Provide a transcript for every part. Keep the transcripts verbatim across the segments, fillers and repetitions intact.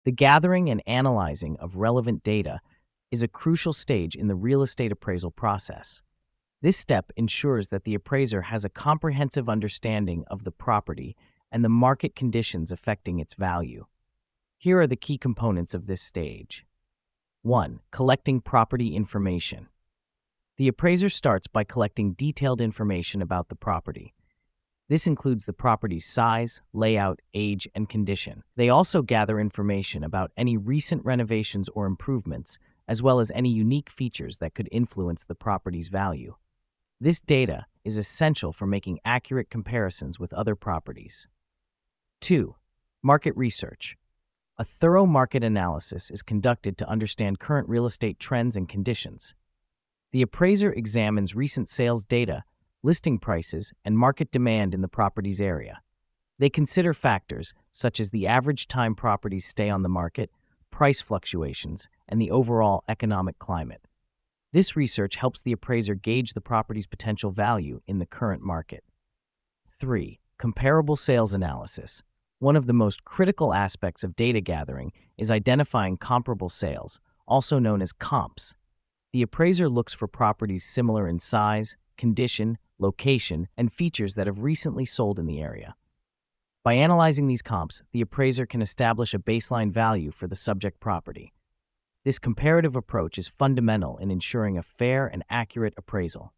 The gathering and analyzing of relevant data is a crucial stage in the real estate appraisal process. This step ensures that the appraiser has a comprehensive understanding of the property and the market conditions affecting its value. Here are the key components of this stage. one. Collecting property information. The appraiser starts by collecting detailed information about the property. This includes the property's size, layout, age, and condition. They also gather information about any recent renovations or improvements, as well as any unique features that could influence the property's value. This data is essential for making accurate comparisons with other properties. two. Market research. A thorough market analysis is conducted to understand current real estate trends and conditions. The appraiser examines recent sales data, listing prices, and market demand in the property's area. They consider factors such as the average time properties stay on the market, price fluctuations, and the overall economic climate. This research helps the appraiser gauge the property's potential value in the current market. three. Comparable sales analysis. One of the most critical aspects of data gathering is identifying comparable sales, also known as comps. The appraiser looks for properties similar in size, condition, location, and features that have recently sold in the area. By analyzing these comps, the appraiser can establish a baseline value for the subject property. This comparative approach is fundamental in ensuring a fair and accurate appraisal.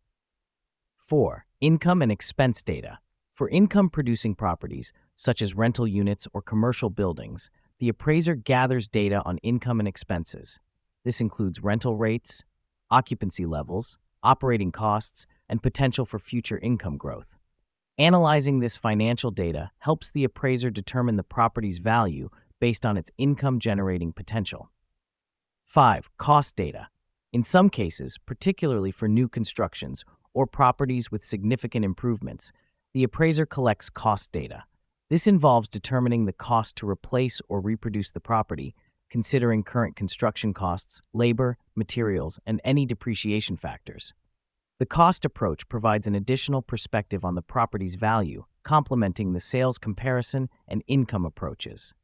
four. Income and expense data. For income-producing properties, such as rental units or commercial buildings, the appraiser gathers data on income and expenses. This includes rental rates, occupancy levels, operating costs, and potential for future income growth. Analyzing this financial data helps the appraiser determine the property's value based on its income-generating potential. five. Cost data. In some cases, particularly for new constructions or properties with significant improvements, the appraiser collects cost data. This involves determining the cost to replace or reproduce the property, considering current construction costs, labor, materials, and any depreciation factors. The cost approach provides an additional perspective on the property's value, complementing the sales comparison and income approaches.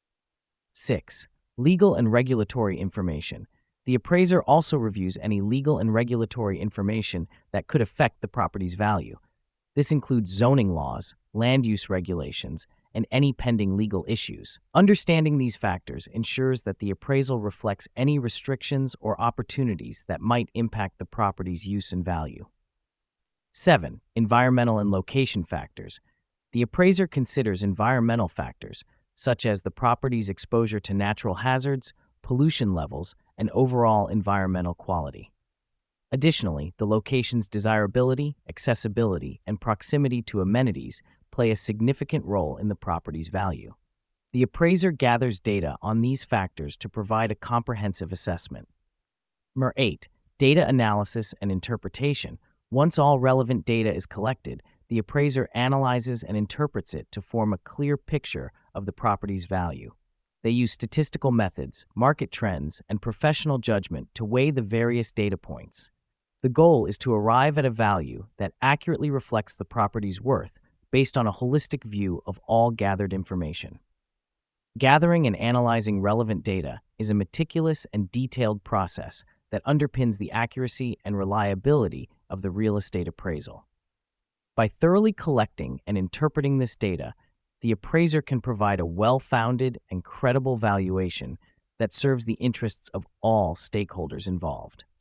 six. Legal and regulatory information. The appraiser also reviews any legal and regulatory information that could affect the property's value. This includes zoning laws, land use regulations, and any pending legal issues. Understanding these factors ensures that the appraisal reflects any restrictions or opportunities that might impact the property's use and value. seven. Environmental and location factors. The appraiser considers environmental factors, such as the property's exposure to natural hazards, pollution levels, and overall environmental quality. Additionally, the location's desirability, accessibility, and proximity to amenities play a significant role in the property's value. The appraiser gathers data on these factors to provide a comprehensive assessment. Number eight. Data analysis and interpretation. Once all relevant data is collected, the appraiser analyzes and interprets it to form a clear picture of the property's value. They use statistical methods, market trends, and professional judgment to weigh the various data points. The goal is to arrive at a value that accurately reflects the property's worth based on a holistic view of all gathered information. Gathering and analyzing relevant data is a meticulous and detailed process that underpins the accuracy and reliability of the real estate appraisal. By thoroughly collecting and interpreting this data, the appraiser can provide a well-founded and credible valuation that serves the interests of all stakeholders involved.